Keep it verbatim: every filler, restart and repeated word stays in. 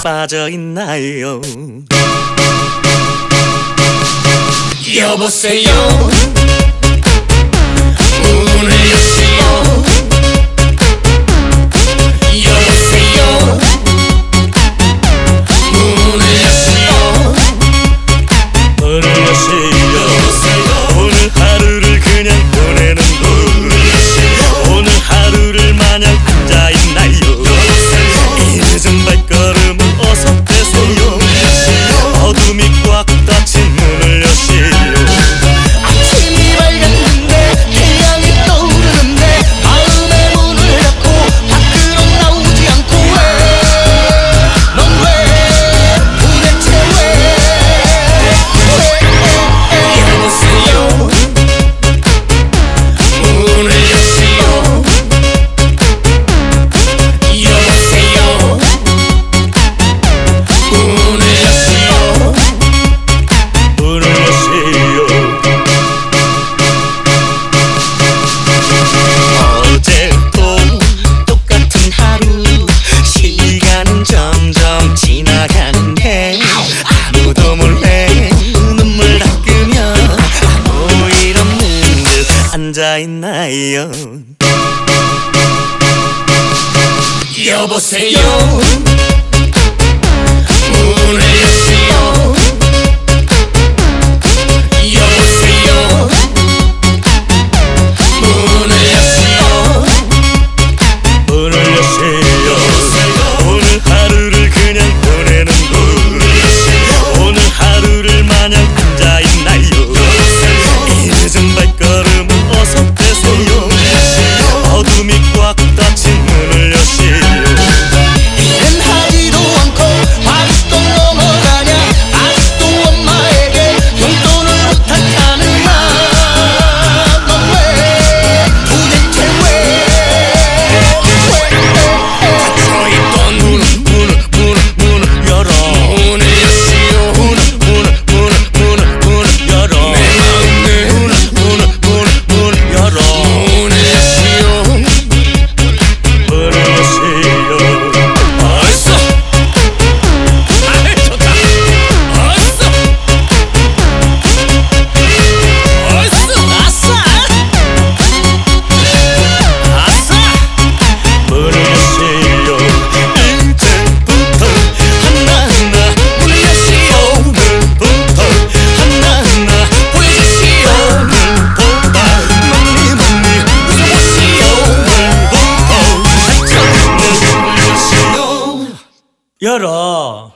빠져있나요? 여보세요 문을 여시오 여보세요 문을 여시오 문을 여시오. 오늘 하루를 그냥 보내는 분, 오늘 하루를 마냥 앉아있나요? 이 늦은 발걸음을 어서 떼세요. 어둠이 꽉 닫힌 문을 여시오. 아침이 밝았는데 태양이 떠오르는데 마음의 문을 닫고 밖으로 나오지 않고 왜 넌 왜 도대체 왜 여보세요 문을 여시오 여보세요 문을 여시오 문을 여시오. 어제도 똑같은 하루, 시간은 점점 지나가는데 아무도 몰래 눈물 닦으며 아무 일 없는 듯 앉아있나요? 여보세요 문을 여시오 여보세요 문을 여시오 문을 여시오. 오늘 하루를 그냥 보내는 분, 오늘 하루를 마냥 앉아있나요? 이 늦은 발걸음을 어서 떼세요. 어둠이 꽉 닫힌 문을 여시오. 일은 하지도 않고 아직도 넘어가냐 아직도 엄마에게 용돈을 부탁하느냐 넌 왜 도대체 왜 닫혀있던 문을 문을 문을 문을 열어. 문을 여시오 문을 문을 문을 문을 문을 열어. 내 마음을 문을 문을 문을 문을 열어. 문을 여시오 문을 여시오. 어딨어 아이 좋다 어딨어 어딨어 아싸 아싸 문을 여시오. 이제부터 하나하나 문을 여시오 오늘부터 하나하나 보여주시오 오늘보다 많이 많이 웃어보시오 오늘부터 한참 문을 여시오. 열어.